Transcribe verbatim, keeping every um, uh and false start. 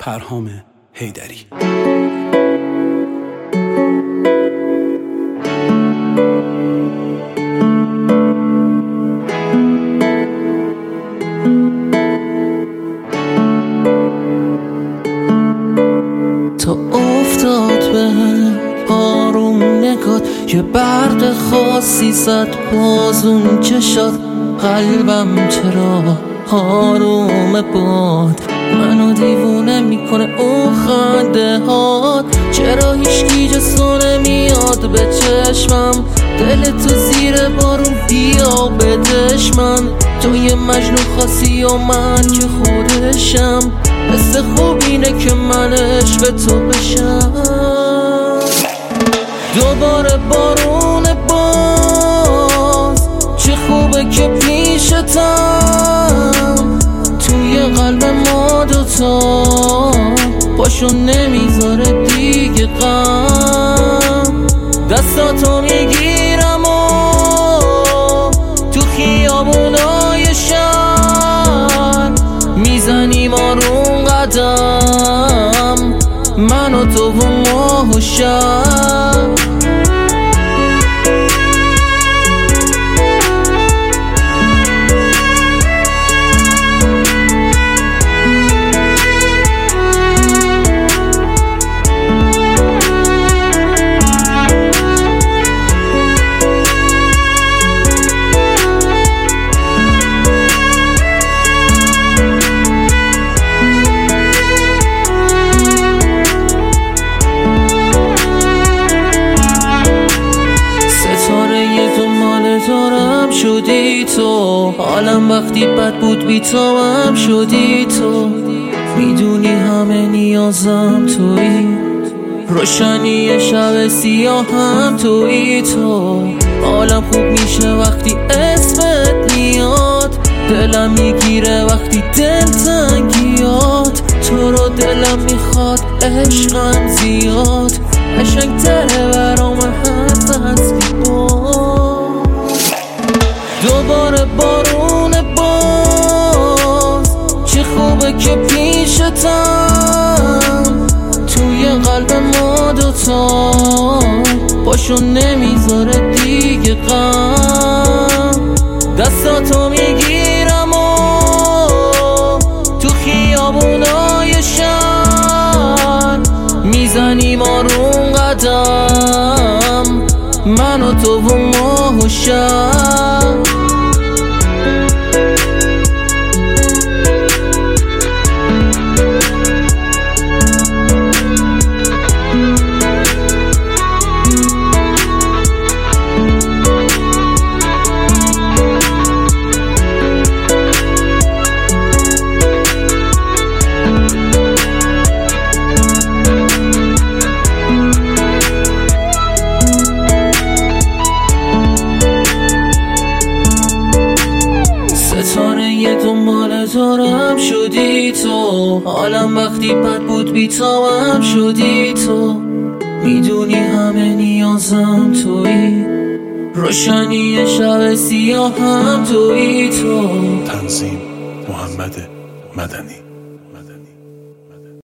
پرهام حیدری. تا افتاد به آروم نگات، یه برق خاصی زد بازون چشات، قلبم چرا آروم باد، منو دیوونه میکنه اون خنده هات، چرا هیچکی جسو نمیاد به چشمم، دل تو زیر بارون بیا بدش من، تو یه مجنون خاصی و من که خودشم، حس خوب اینه که من عشق تو بشم. دوباره بارون باز، چه خوبه که پیشتم، توی قلب ما دوتا پاشو نمیذاره دیگه غم، دستاتو میگیرم و تو خیابونای شهر میزنیم آروم قدم، من و تو و ماه و شب. شدی تو حالم وقتی بد بود بی تو هم شدی تو، میدونی همه نیازم تویی، روشنی شب سیاه هم تویی تو، حالم خوب میشه وقتی اسمت میاد، دلم میگیره وقتی دل تنگیات، تو رو دلم میخواد عشقم زیاد، قشنگ تره برام حرف هستی با. دوباره بارون باز، چه خوبه که پیشتم، توی قلب ما دوتا پاشو نمیذاره دیگه غم، دستاتو میگیرم و تو خیابونای شهر میزنیم آروم قدم، من و تو و ماه و شب. دارم شدی تو، حالم وقتی بد بود بی تو هم شدی تو، میدونی همه نیازم تویی، روشنی شب سیاه هم تویی تو. تنظیم محمد مدنی.